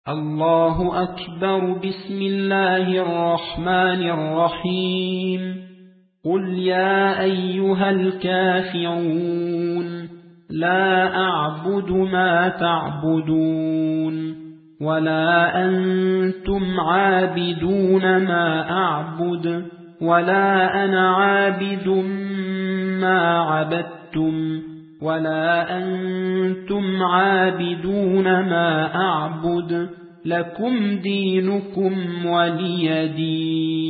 الله أكبر. بسم الله الرحمن الرحيم. قل يا أيها الكافرون لا أعبد ما تعبدون ولا أنتم عابدون ما أعبد ولا أنا عابد ما عبدتم ولا أنتم عابدون ما أعبد. لكم دينكم ولي دين.